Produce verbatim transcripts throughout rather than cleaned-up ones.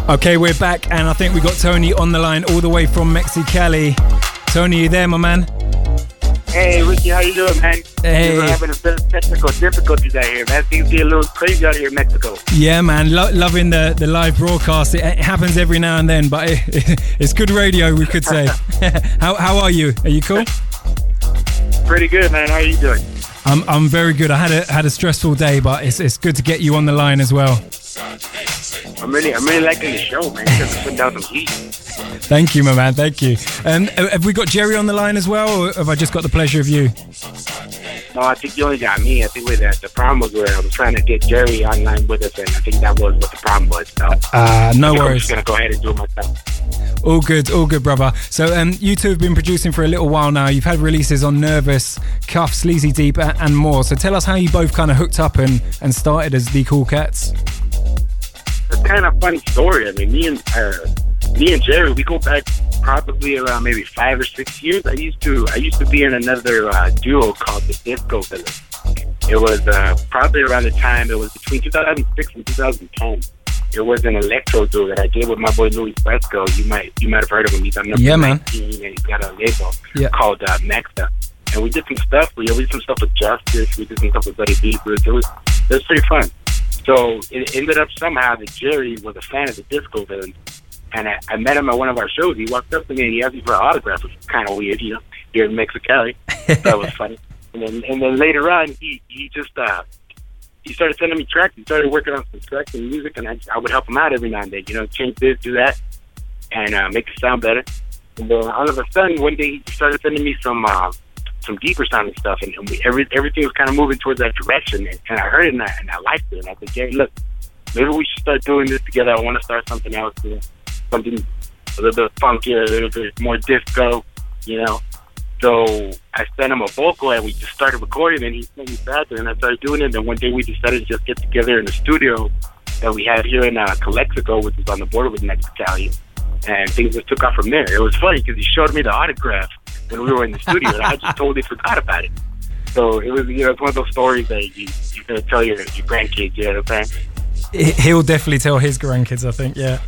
Okay, we're back, and I think we got Tony on the line all the way from Mexicali. Tony, you there, my man? Hey, Ricky, how you doing, man? Hey. We're having a bit of technical difficulties out here, man. Things get a little crazy out here in Mexico. Yeah, man, Lo- loving the, the live broadcast. It, it happens every now and then, but it, it's good radio, we could say. how how are you? Are you cool? Pretty good, man. How are you doing? I'm I'm very good. I had a had a stressful day, but it's it's good to get you on the line as well. I'm really I'm really liking the show, man. Just putting down some heat. Thank you, my man. Thank you. Um, have we got Jerry on the line as well, or have I just got the pleasure of you? No, I think you only got me. I think with that, the problem was where I was trying to get Jerry online with us, and I think that was what the problem was. So, uh, no worries. I'm just gonna go ahead and do it myself. All good, all good, brother. So, um, you two have been producing for a little while now. You've had releases on Nervous, Cuff, Sleazy Deep, and more. So, tell us how you both kind of hooked up and, and started as The Cool Cats. It's kind of a funny story. I mean, me and uh, me and Jerry, we go back probably around maybe five or six years. I used to I used to be in another uh, duo called the Disco Villains. It was uh, probably around the time, it was between two thousand six and two thousand ten. It was an electro duo that I did with my boy Louis Fresco. You might you might have heard of him. He's on number yeah, man. nineteen, and he's got a label yeah. called uh, Maxta. And we did some stuff. We did some stuff with Justice. We did some stuff with Buddy Beavers. It was it was pretty fun. So it ended up somehow that Jerry was a fan of the Disco Villains. And I, I met him at one of our shows. He walked up to me and he asked me for an autograph, which was kind of weird, you know, here in Mexicali. That was funny. And then, and then later on, he, he just, uh, he started sending me tracks. He started working on some tracks and music, and I, I would help him out every now and then, you know, change this, do that, and uh, make it sound better. And then all of a sudden, one day, he started sending me some uh, some deeper sounding stuff, and, and we, every, everything was kind of moving towards that direction. And, and I heard it, and I, and I liked it. And I said, Jerry, look, maybe we should start doing this together. I want to start something else, you know, something a little bit funkier, a little bit more disco, you know. So I sent him a vocal, and we just started recording, and he sent me back, and I started doing it. And then one day we decided to just get together in the studio that we had here in uh, Calexico, which is on the border with Mexicali, and things just took off from there. It was funny because he showed me the autograph when we were in the studio, and I just totally forgot about it. So it was, you know, it's one of those stories that you, you're going to tell your, your grandkids, you know what I'm saying? He'll definitely tell his grandkids, I think, yeah.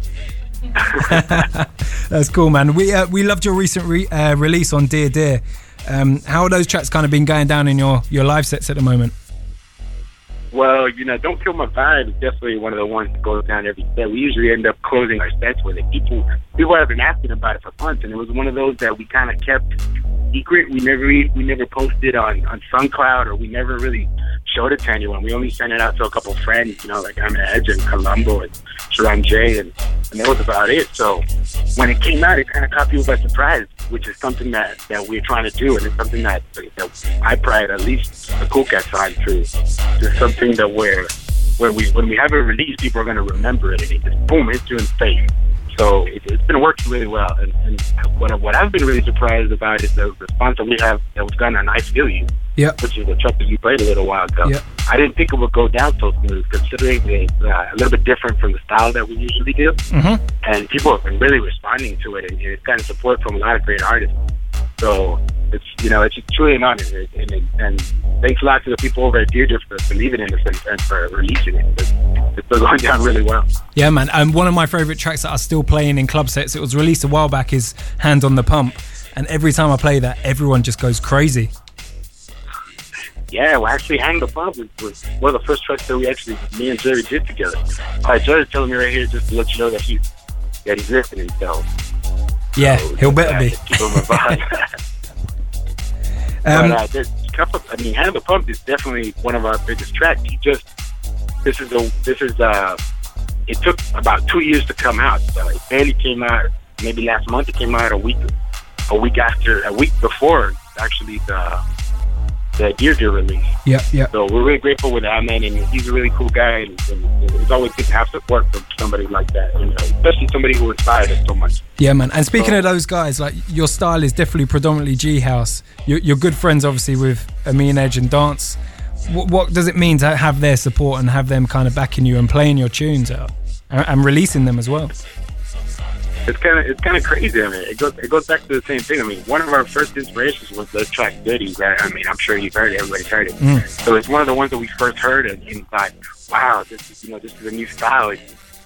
That's cool, man. We uh, we loved your recent re- uh, release on Dear Dear. Um, how are those tracks kind of been going down in your, your live sets at the moment? Well, you know, Don't Kill My Vibe is definitely one of the ones that goes down every set. We usually end up closing our sets with it. People people have been asking about it for months, and it was one of those that we kind of kept secret. We never we never posted on, on SoundCloud, or we never really showed it to anyone. We only sent it out to a couple friends, you know, like I'm Edge and Columbo and Sharon J, and, and that was about it. So when it came out, it kind of caught people by surprise, which is something that, that we're trying to do, and it's something that, that I pride at least the Cool Cats on to. It's something that where when we when we have it released, people are going to remember it, and it just boom, it's doing face. So it, it's been working really well, and, and what what I've been really surprised about is the response that we have that was done on I Feel You, yep. which is a track that you played a little while ago. Yep. I didn't think it would go down so smooth, considering it's uh, a little bit different from the style that we usually do. Mm-hmm. And people have been really responding to it, and it's gotten support from a lot of great artists. So it's, you know, it's truly an honor, and, and, and thanks a lot to the people over at Dear Dear for believing in us and, and for releasing it. It's, it's still going down really well. Yeah, man. Um, one of my favourite tracks that are still playing in club sets, it was released a while back, is Hand on the Pump. And every time I play that, everyone just goes crazy. Yeah, well, actually, Hang the Pump was, was one of the first tracks that we actually, me and Jerry did together. Uh, Jerry's telling me right here just to let you know that, he, that he's listening, so... Yeah, so, he'll better uh, be. Keep him involved. um, but, uh, this, I mean, Hand the Pump is definitely one of our biggest tracks. He just... This is a... This is uh It took about two years to come out. So it barely came out. Maybe last month it came out a week... A week after... A week before, actually, the... the Dear Dear release. Yeah, yeah. So we're really grateful with that, man, and he's a really cool guy, and, and, and it's always good to have support from somebody like that, you know, especially somebody who inspired us so much. Yeah, man. And speaking so, of those guys, like, your style is definitely predominantly G House. You're, you're good friends, obviously, with Amin Edge and Dance. What, what does it mean to have their support and have them kind of backing you and playing your tunes out and, and releasing them as well? It's kind of it's kind of crazy. I mean, it goes it goes back to the same thing. I mean, one of our first inspirations was the track "Diddy." Right? I mean, I'm sure you've heard it. Everybody's heard it. Mm. So it's one of the ones that we first heard and, and thought, "Wow, this is you know this is a new style." It,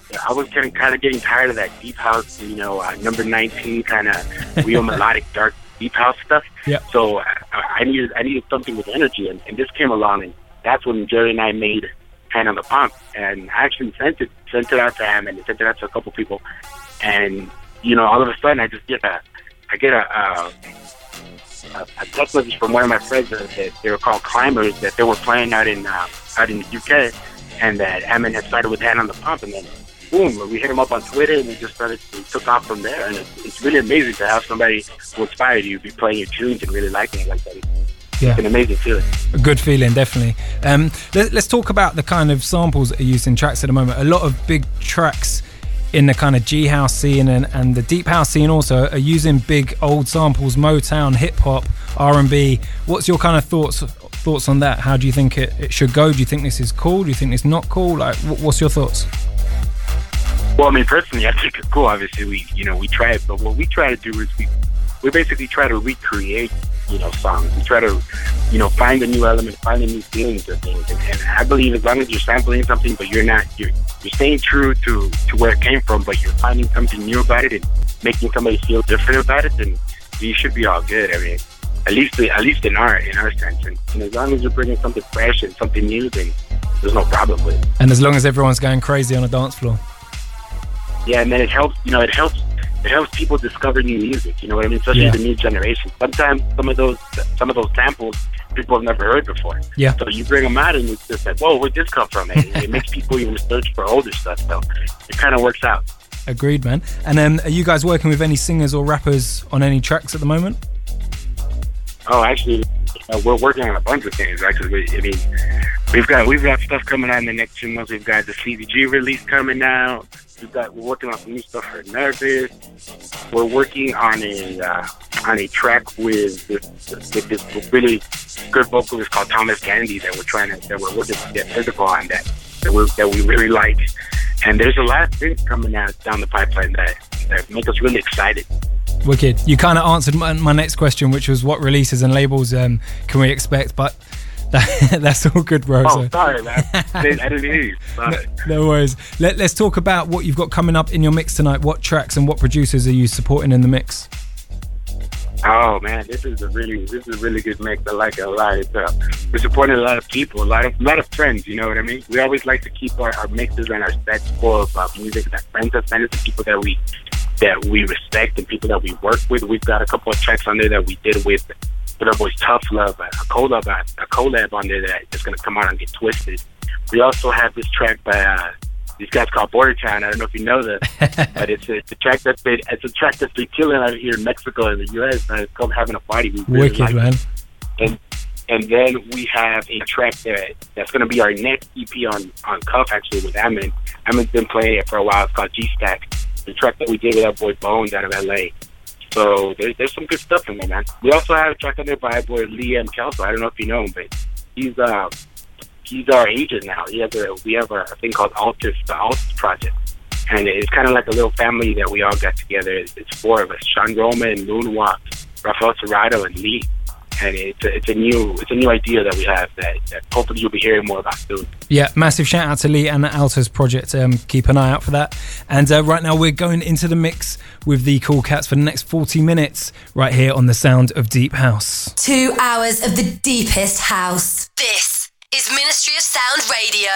I was getting kind of getting tired of that deep house, you know, uh, number nineteen kind of real melodic, dark deep house stuff. Yeah. So I, I needed I needed something with energy, and, and this came along, and that's when Jerry and I made Hand on the Pump, and I actually sent it sent it out to him, and sent it out to a couple people, and you know, all of a sudden I just get a I get a. a A, a text message from one of my friends that, that they were called Climbers, that they were playing out in uh, out in the U K, and that Ammon had started with Hand on the Pump, and then boom, we hit him up on Twitter, and we just started, we took off from there. And it's, it's really amazing to have somebody who inspired you be playing your tunes and really liking it like that. Yeah. It's an amazing feeling. A good feeling, definitely. Um, let, let's talk about the kind of samples that are used in tracks at the moment. A lot of big tracks in the kind of G house scene and, and the deep house scene also are using big old samples, Motown, hip hop, R and B. What's your kind of thoughts thoughts on that? How do you think it, it should go? Do you think this is cool? Do you think it's not cool? Like, wh- what's your thoughts? Well, I mean, personally, I think it's cool. Obviously, we you know we try it, but what we try to do is we we basically try to recreate, you know, songs. We try to, you know, find a new element, find a new feeling to things. And, and I believe as long as you're sampling something, but you're not, you're, you're staying true to, to where it came from, but you're finding something new about it and making somebody feel different about it, then you should be all good. I mean, at least at least in our in our sense. And, and as long as you're bringing something fresh and something new, then there's no problem with it. And as long as everyone's going crazy on a dance floor. Yeah, and then it helps. You know, it helps. It helps people discover new music. You know what I mean? Especially Yeah. the new generation. Sometimes some of those some of those samples people have never heard before. Yeah. So you bring them out, and it's just like, whoa, where'd this come from? And it makes people even search for older stuff. So it kind of works out. Agreed, man. And then, are you guys working with any singers or rappers on any tracks at the moment? Oh, actually, uh, we're working on a bunch of things. Actually, we, I mean, we've got we've got stuff coming out in the next few months. We've got the C D G release coming out. We've got we're working on some new stuff for Nervous. We're working on a uh, on a track with this, with this really good vocalist called Thomas Gandy that we're trying to that we're working to get physical on that that we that we really like. And there's a lot of things coming out down the pipeline that that make us really excited. Wicked. You kind of answered my, my next question, which was what releases and labels um, can we expect, but that, that's all good, bro. Oh, so. sorry, man. I didn't hear you. Sorry. No, no worries. Let, let's talk about what you've got coming up in your mix tonight. What tracks and what producers are you supporting in the mix? Oh man, this is a really this is a really good mix. I like it a lot. It's, uh, we're supporting a lot of people, a lot of a lot of friends. You know what I mean? We always like to keep our, our mixes and our sets full of uh, music that friends us, and it's people that we that we respect and people that we work with. We've got a couple of tracks on there that we did with with our boys Tough Love, a collab, a collab on there that is going to come out and get twisted. We also have this track by uh, these guys called Border Town. I don't know if you know this, but it's a, it's a track that's been it's a track that's been killing out here in Mexico and the U S. And it's called Having a Party. We really Wicked, like man. it. And and then we have a track that that's going to be our next E P on on Cuff actually with Ammon. Ammon's been playing it for a while. It's called G Stack. The track that we did with our boy Bones out of L A. So there's there's some good stuff in there, man. We also have a track on there by our boy Liam Kelso. I don't know if you know him, but he's uh he's our agent now. He has a we have a thing called Altus, the Altus Project, and it's kind of like a little family that we all got together. It's, it's four of us: Sean Roman, Moonwalk, Rafael Serrato, and Lee. And it's a, it's a new it's a new idea that we have that, that hopefully you'll be hearing more about soon. Yeah, massive shout out to Lee and the Altus Project. Um, keep an eye out for that. And uh, right now we're going into the mix with the Cool Cats for the next forty minutes right here on the Sound of Deep House. Two hours of the deepest house. This is Ministry of Sound Radio.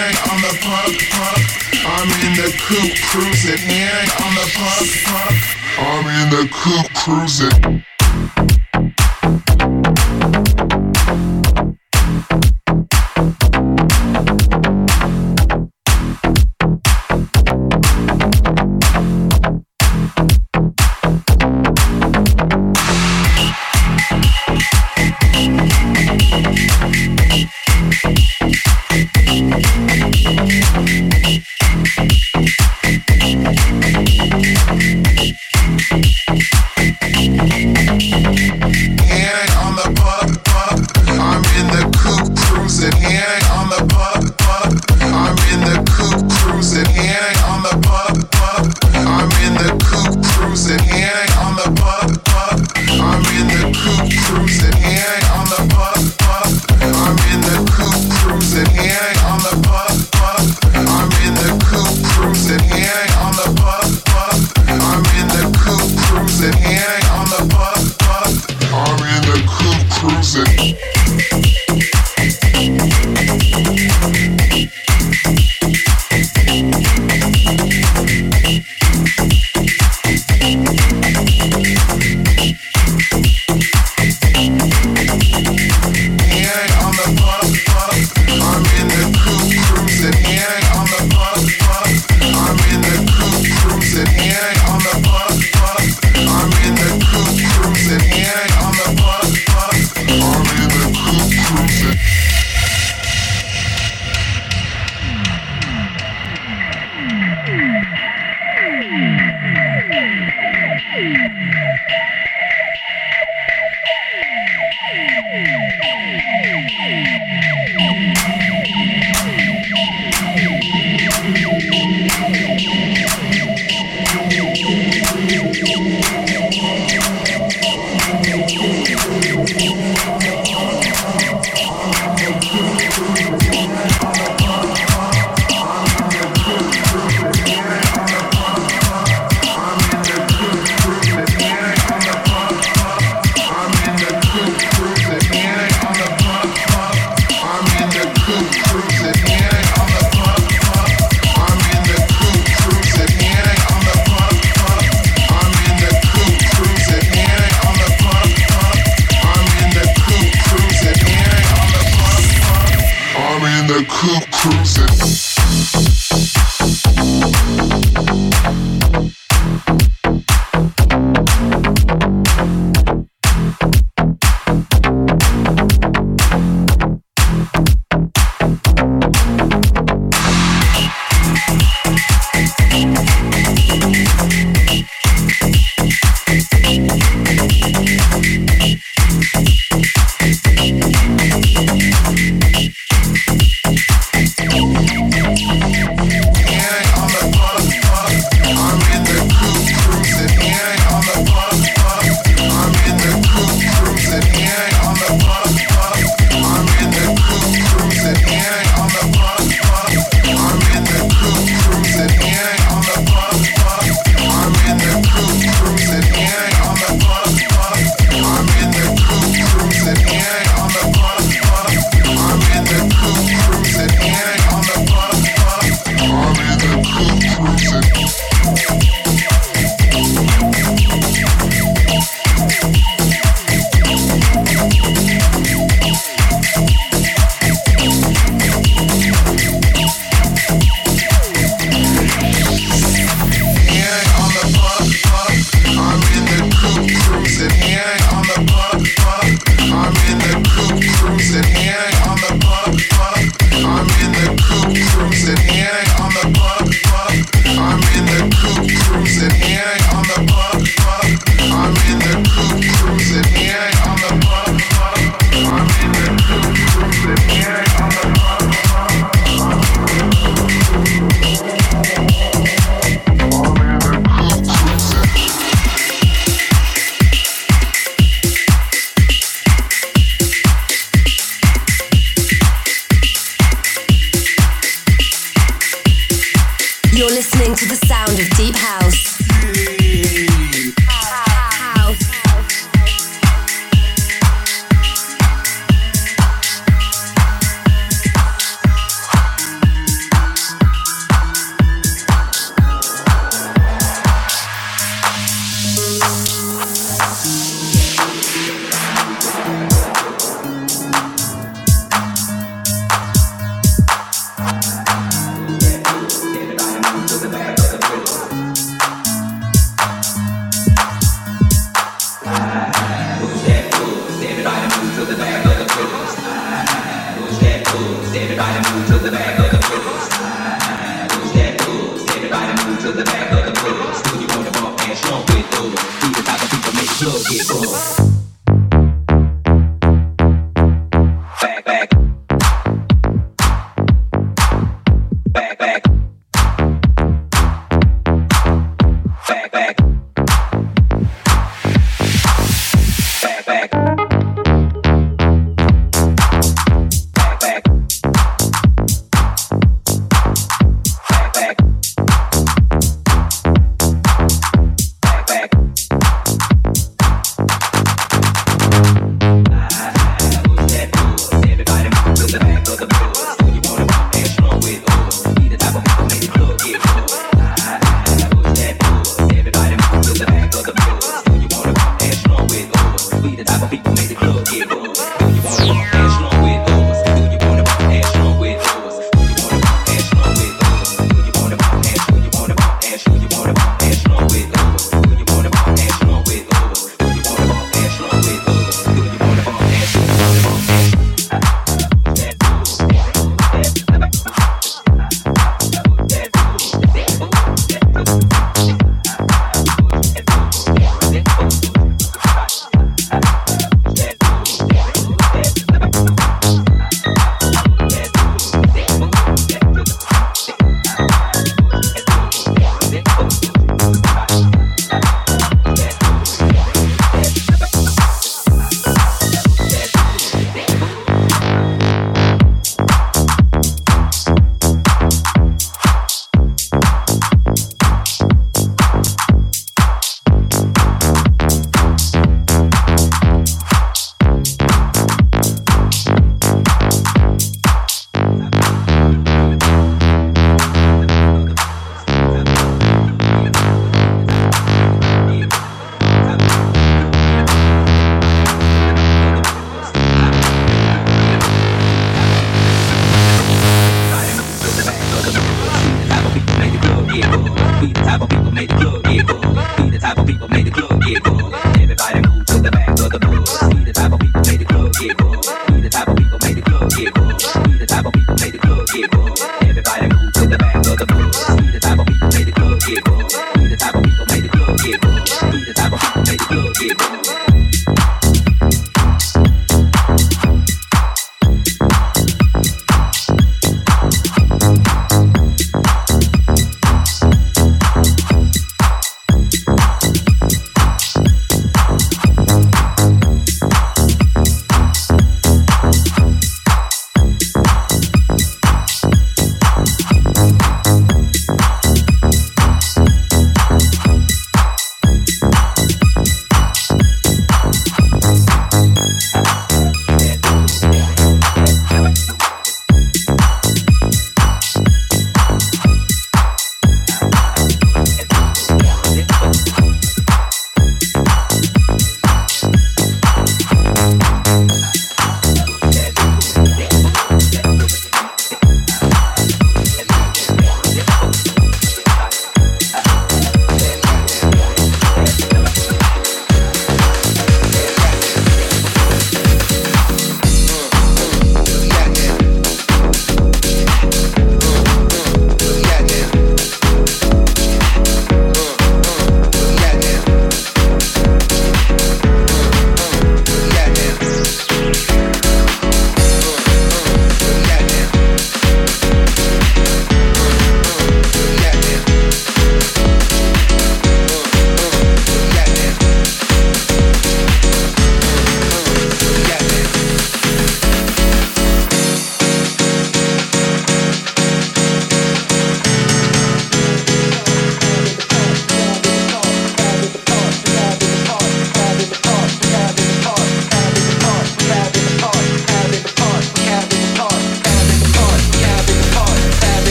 Cruising in on the pump, pump. I'm in the coupe cruising.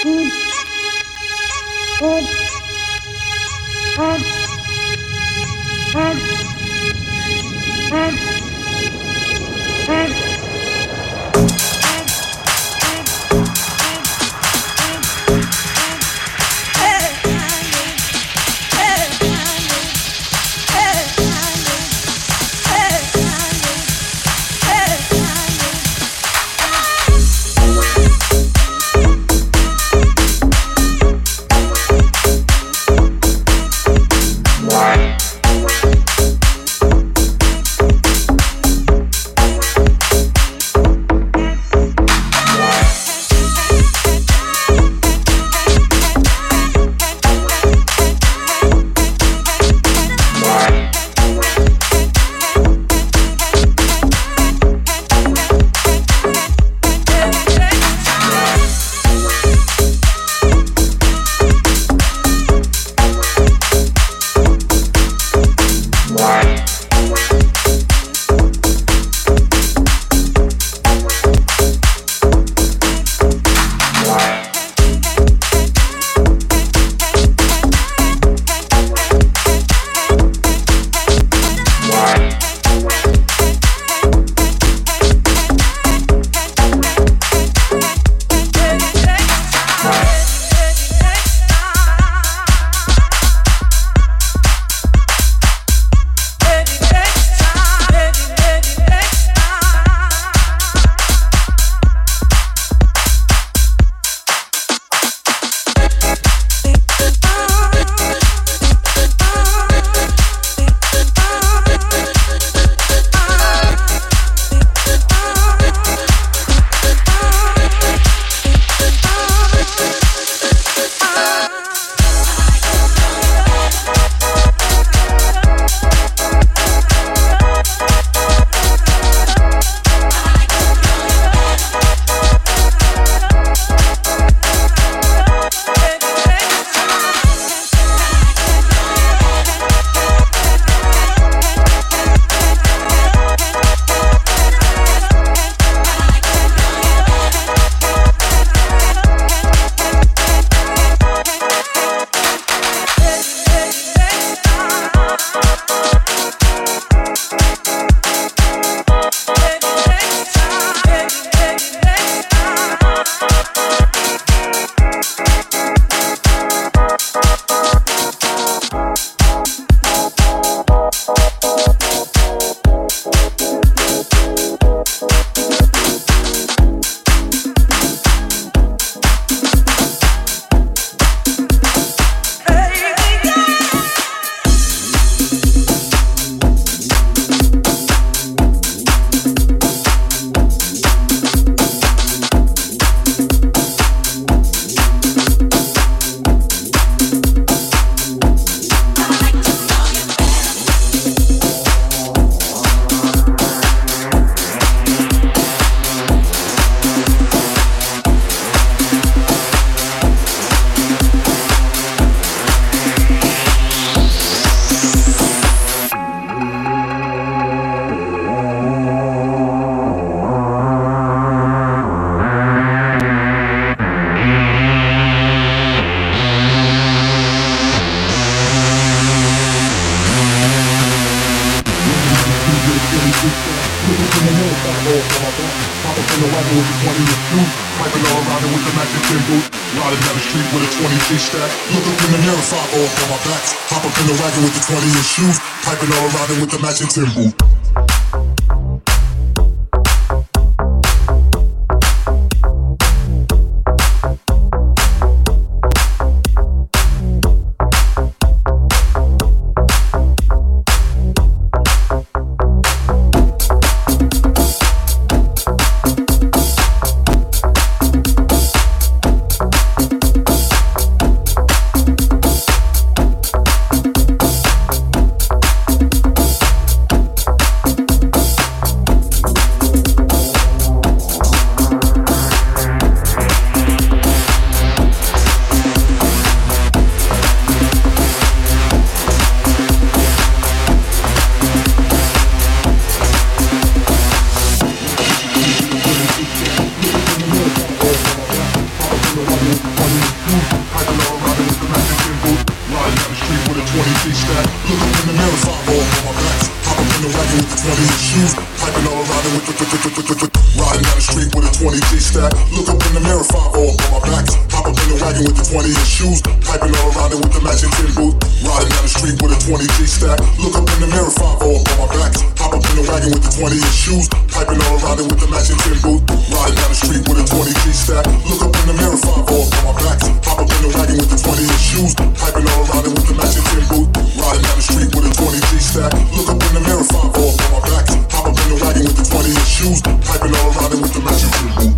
Shoes, piping all around it with the matching timber. twenty G stack. Look up in the mirror, five oh up on my back. Hop up in the wagon with the twenty inch shoes. Piping all around it with the matching tin boot. Riding down the street with a twenty G stack. Look up in the mirror, five oh up on my back. Hop up in the wagon with the twenty inch shoes. Piping all around it with the matching tin boot. Riding down the street with a twenty G stack. Look up in the mirror, five oh up on my back. Hop up in the wagon with the twenty inch shoes. Piping all around it with the matching tin boot. Riding down the street with a twenty G stack. Look up in the mirror, five oh up on my back. Hop up in the wagon with the twenty inch shoes. Piping all around it with the matching tin boot.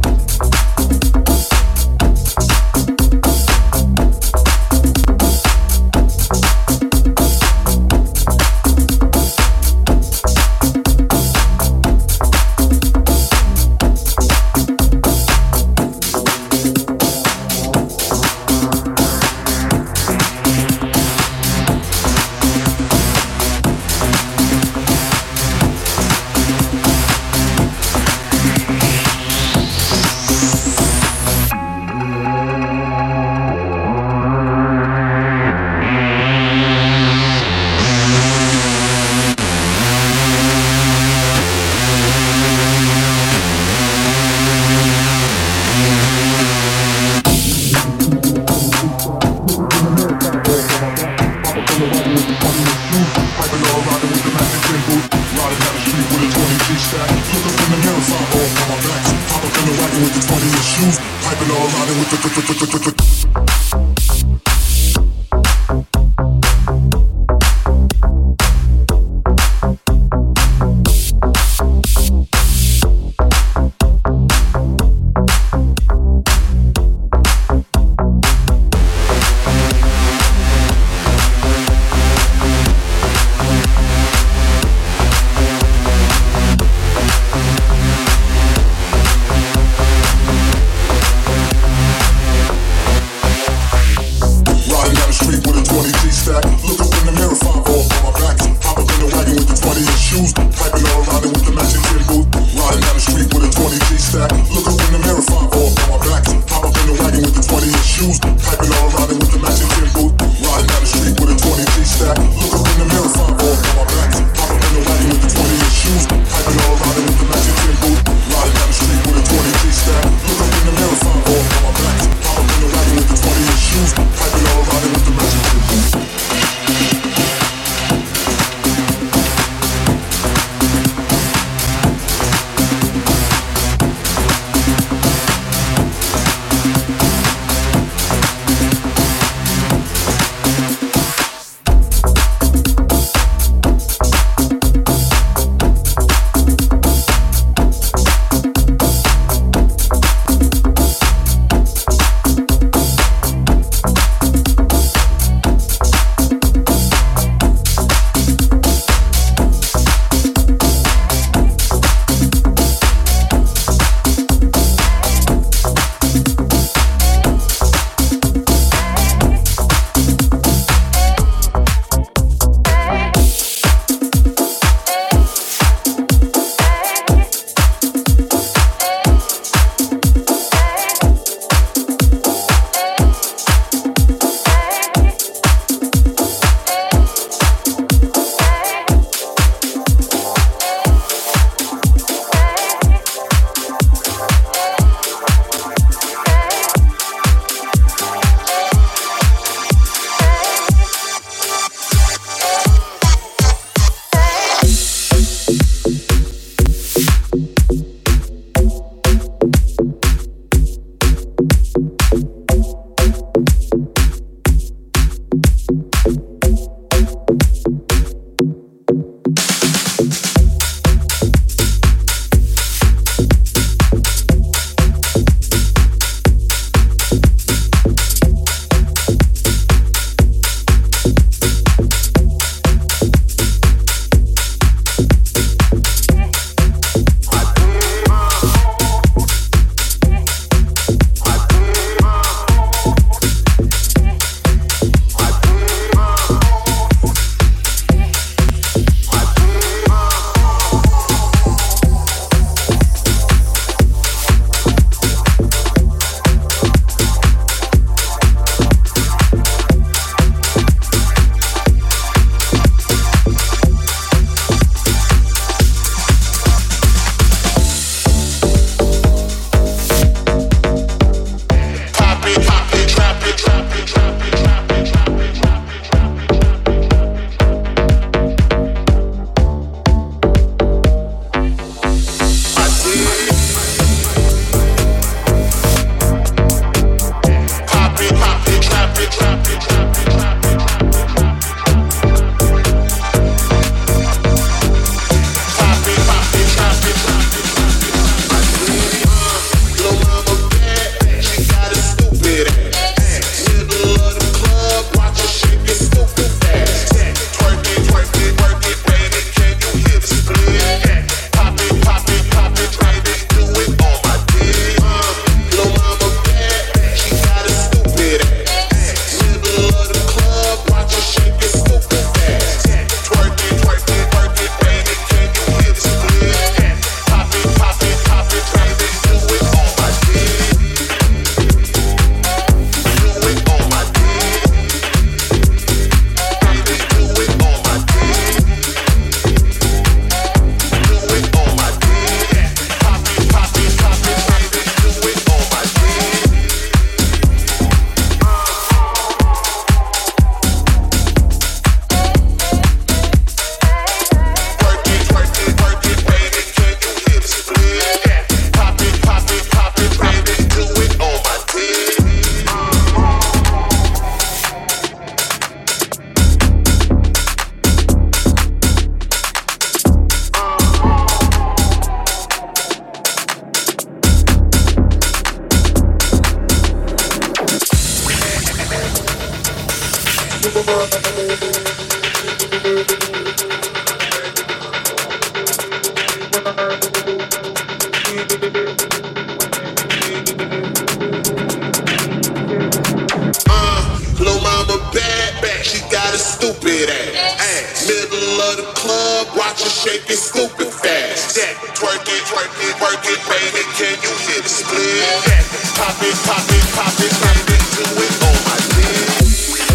Shake it stupid fast. Yeah, twerk it, twerk it, work it, baby. Can you hear the split? Yeah, pop it, pop it, pop it, baby. Do it on my dick.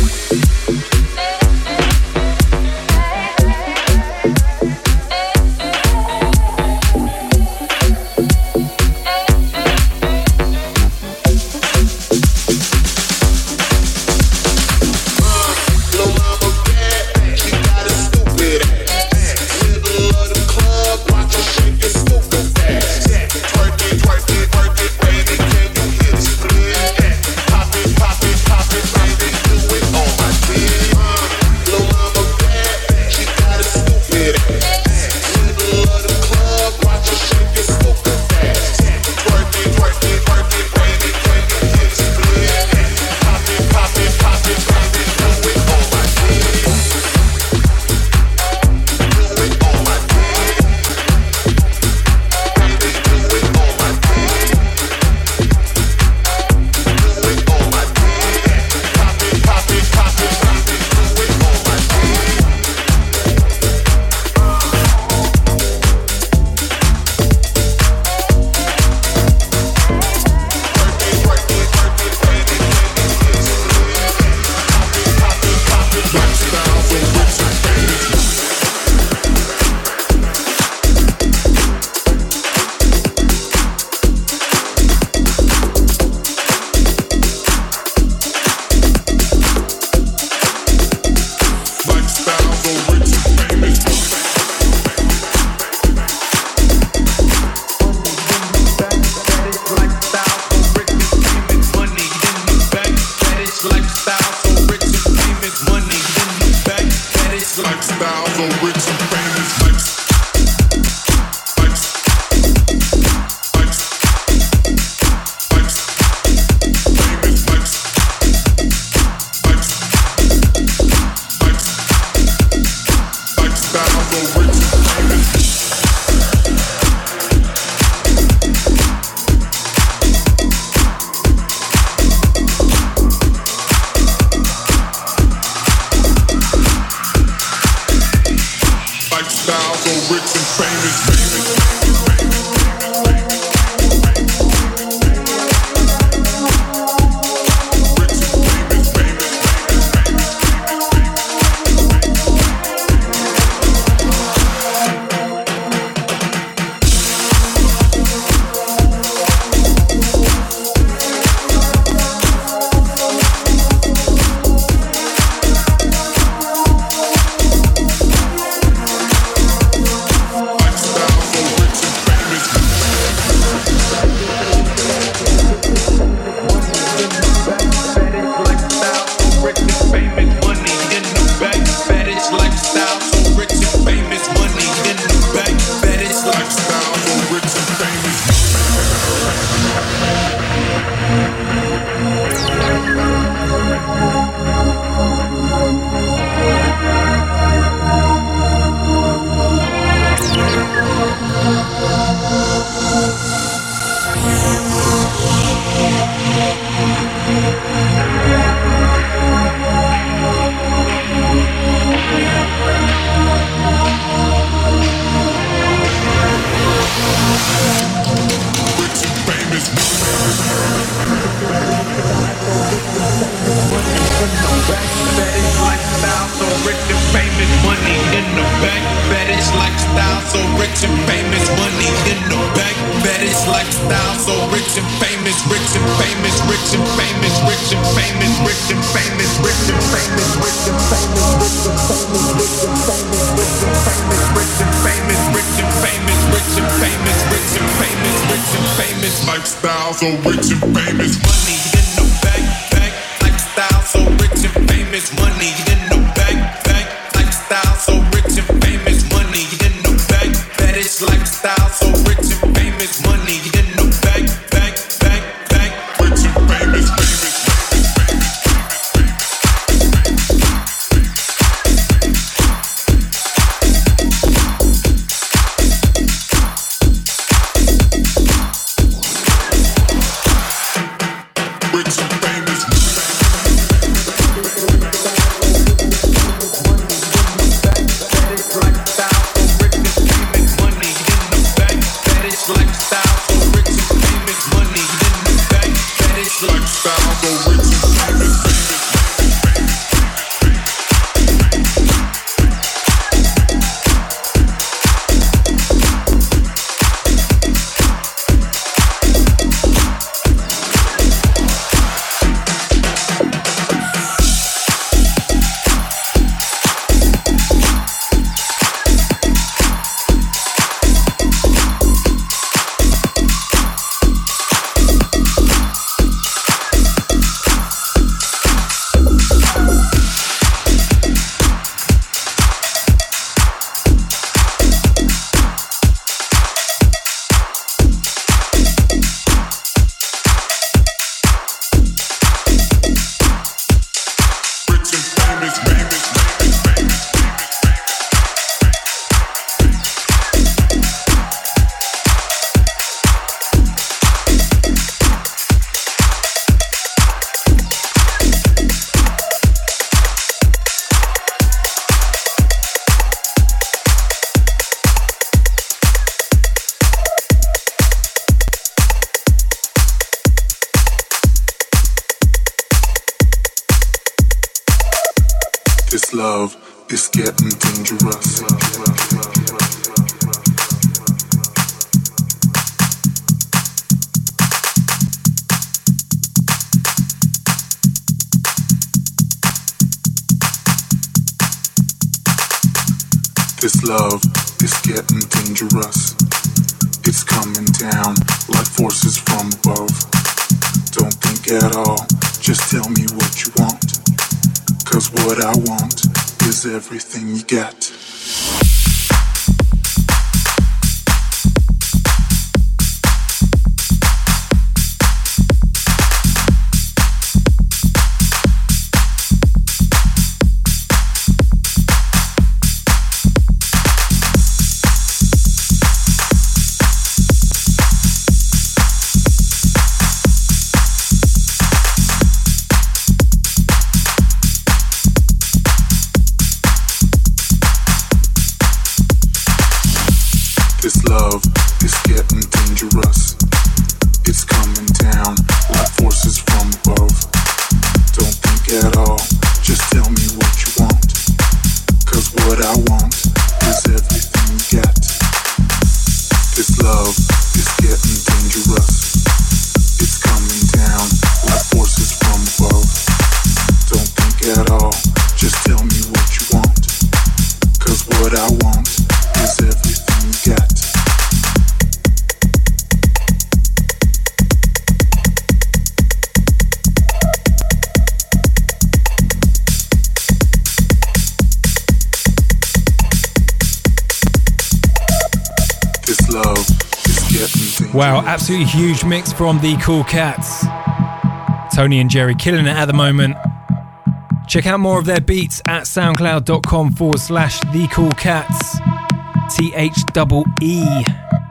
So rich and famous, money in the bank, bank, lifestyle. So rich and famous, money in the bank, bank, lifestyle. So rich and famous, money in the bank, fetish lifestyle. So rich and famous, money in the bank, bank, bank, bank, rich and famous, famous, famous, famous, famous, famous, This love is getting dangerous. This love is getting dangerous. It's coming down like forces from above. Don't think at all, just tell me what you want. Cause what I want is everything you got. This love is getting dangerous. It's coming down like forces from above. Don't think at all, just tell me what you want. Cause what I want is everything you got. This love is getting dangerous. It's coming down like forces from above. Don't think at all, just tell me what you want. Cause what I want is everything you got. Love is getting wow, absolutely huge mix from The Cool Cats. Tony and Jerry killing it at the moment. Check out more of their beats at soundcloud.com forward slash The Cool Cats. T H E E.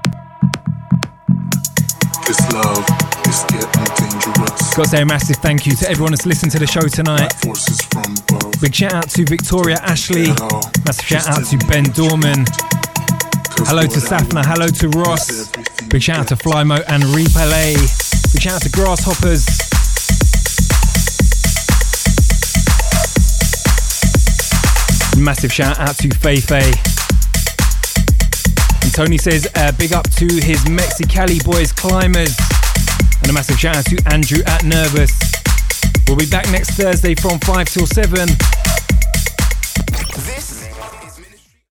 This love is getting dangerous. Got to say a massive thank you to everyone that's listened to the show tonight. Big shout out to Victoria Ashley. Massive shout out to Ben Dorman. Hello to Safna, hello to Ross. Big shout out to Flymo and Repalay. Big shout out to Grasshoppers. Massive shout out to Feifei. And Tony says uh, big up to his Mexicali boys Climbers. And a massive shout out to Andrew at Nervous. We'll be back next Thursday from five till seven. This